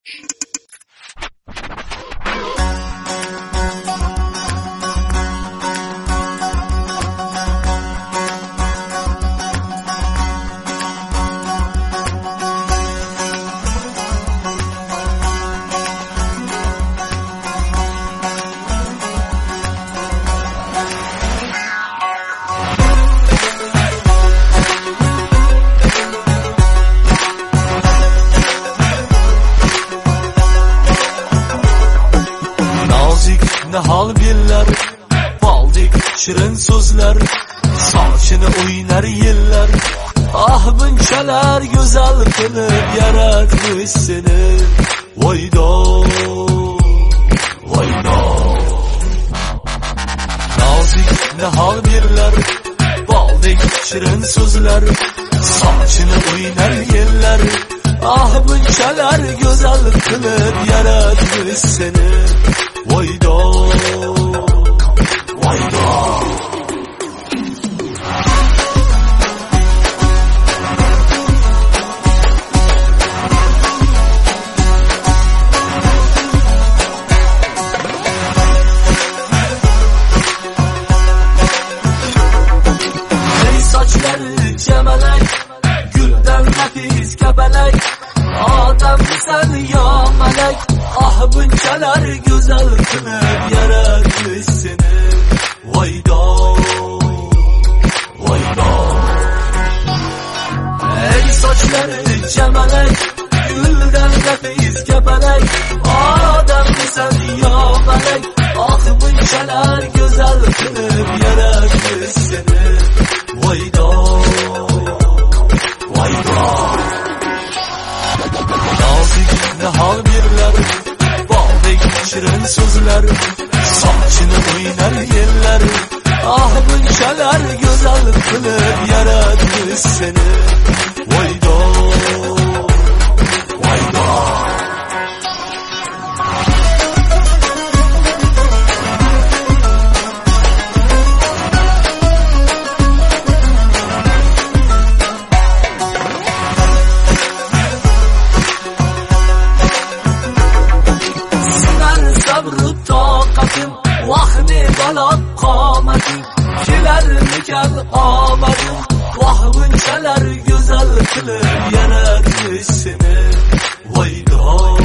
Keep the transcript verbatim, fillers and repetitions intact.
Nahal biller, baldik shirin so'zlar, sochini o'ynar yillar. Ah bunchalar go'zal qilib yaratmish seni. Voydo, voydo. Nozik nahal biller, baldik shirin so'zlar, sochini o'ynar yillar. Ah bunchalar go'zal qilib yaratmish seni. Voydo, voydo. Ey sochlari jamalak, guldan nafis kapalak, odamsan yo malak. Ah bunchalar go'zal qilib yaratmish seni. Voydo, voydo. Ey sochlari jamalak, guldan nafis kapalak, odamsan yo malak. Ah bunchalar go'zal qilib yaratmish seni. Voydo, voydo. Nozik nahal birlar, shirin so'zlar, sochini o'ynar yillar. Ah bunchalar go'zal qilib yaratmish seni. Voydo, voydo. Sabru toqatim, vahmi balot qomatim, kelarmikan omadim. Vah bunchalar go'zal qilib yaratmish seni. Voydo.